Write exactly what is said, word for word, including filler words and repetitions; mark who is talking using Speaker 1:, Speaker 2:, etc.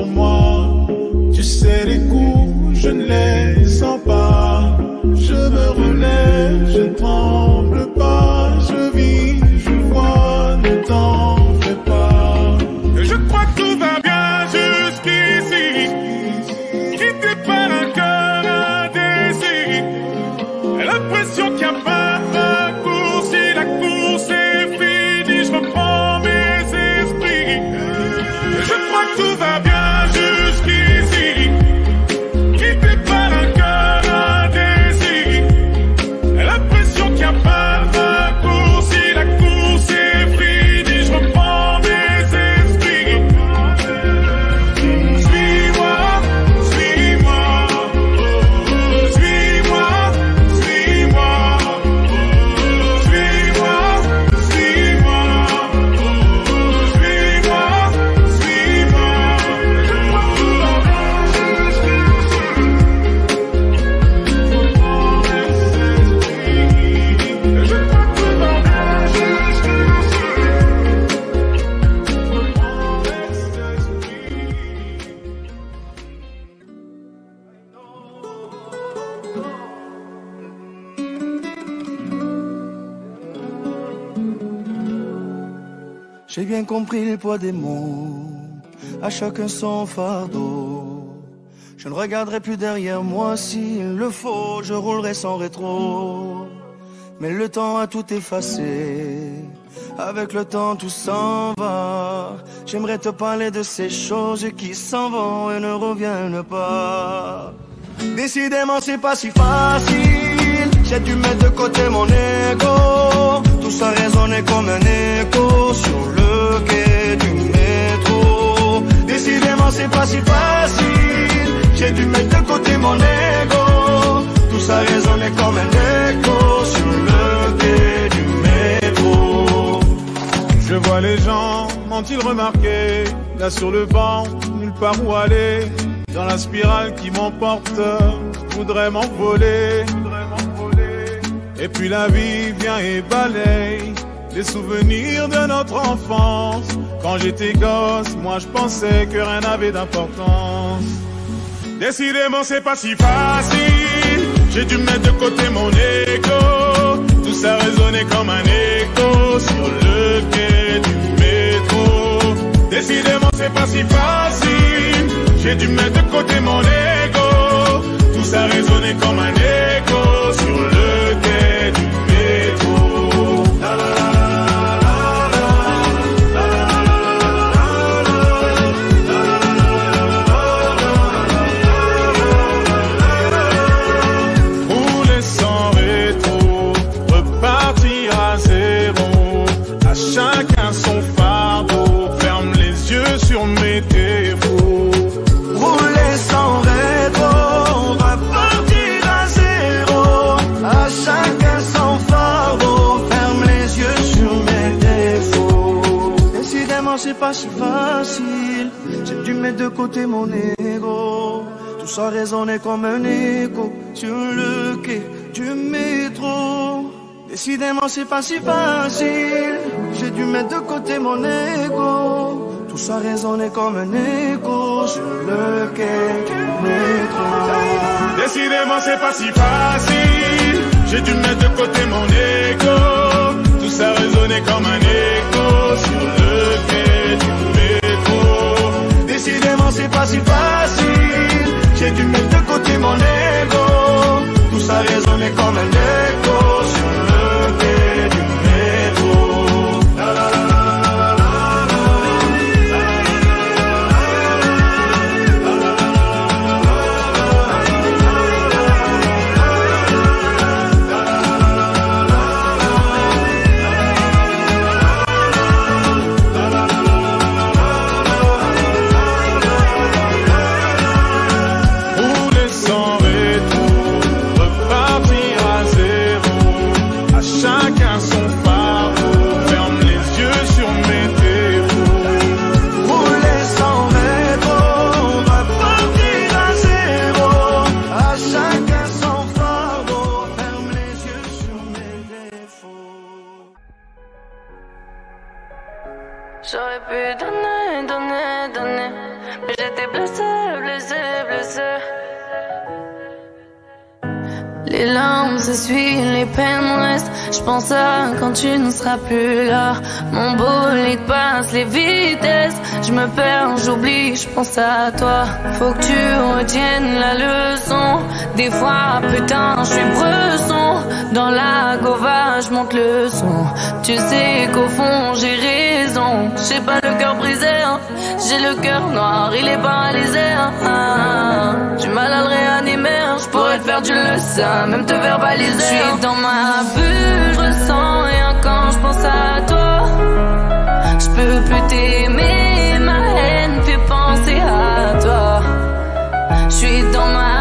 Speaker 1: pour moi. Tu sais les coups, je ne les sens pas. Je me relève, je ne tremble pas. Je vis, je vois, ne t'en fais pas. Je crois que tout va bien jusqu'ici. Quitté par un cœur indécis. L'impression qu'il n'y a pas raccourci. La course est finie, je reprends mes esprits. Je crois que tout va bien jusqu'ici. Quitté par un cœur indécis. L'impression qu'il n'y a pas raccourci. La course est finie, je reprends mes esprits. Suis-moi, suis-moi. Suis-moi, suis-moi. Suis-moi, suis-moi. Suis-moi, suis-moi.
Speaker 2: J'ai bien compris le poids des mots, à chacun son fardeau. Je ne regarderai plus derrière moi s'il le faut, je roulerai sans rétro. Mais le temps a tout effacé, avec le temps tout s'en va. J'aimerais te parler de ces choses qui s'en vont et ne reviennent pas. Décidément c'est pas si facile, j'ai dû mettre de côté mon ego. Tout ça résonnait comme un écho sur le quai du métro. Décidément c'est pas si facile, j'ai dû mettre de côté mon ego. Tout ça résonnait comme un écho sur le quai du métro.
Speaker 1: Je vois les gens, m'ont-ils remarqué? Là sur le banc, nulle part où aller. Dans la spirale qui m'emporte, je voudrais m'envoler. Et puis la vie vient et balaye les souvenirs de notre enfance. Quand j'étais gosse, moi je pensais que rien n'avait d'importance. Décidément c'est pas si facile, j'ai dû mettre de côté mon égo. Tout ça résonnait comme un écho sur le quai du métro. Décidément c'est pas si facile, j'ai dû mettre de côté mon ego. Tout ça résonnait comme un écho sur le quai du métro. La, la, la. Chacun son fardeau, ferme les yeux sur mes défauts.
Speaker 2: Rouler sans rétro, repartir à zéro. À chacun son fardeau, ferme les yeux sur mes défauts. Décidément c'est pas si facile, j'ai dû mettre de côté mon ego. Tout ça résonnait comme un écho sur le quai du métro. Décidément c'est pas si facile, j'ai dû mettre de côté mon ego. Tout ça résonnait comme un écho sur le quai du métro.
Speaker 1: Décidément c'est pas si facile, j'ai dû mettre de côté mon ego. Tout ça résonnait comme un écho sur le quai du métro.
Speaker 2: Décidément c'est pas si facile, j'ai dû mettre de côté mon ego. Tout ça résonnait comme un écho sur le quai du métro. La, la, la.
Speaker 1: Rouler sans rétro, repartir à zéro.
Speaker 3: mais j'étais blessée, blessée, blessée. Les larmes s'essuient, les peines restent. J'pense à quand tu ne seras plus là. Mon bolide passe les vitesses. Je me perds, j'oublie, j'pense à toi. Faut que tu retiennes la leçon. Des fois, putain, je suis bresson. Dans la gova, je monte le son. Tu sais qu'au fond, j'ai raison. J'ai pas le cœur brisé, hein. J'ai le cœur noir, il est paralysé, hein. Ah, du mal à le réanimer, hein. Je pourrais te faire du le sein, même te verbaliser. Je suis dans ma bulle, je ressens rien quand je pense à toi. Je peux plus t'aimer, ma haine fait penser à toi. Je suis dans ma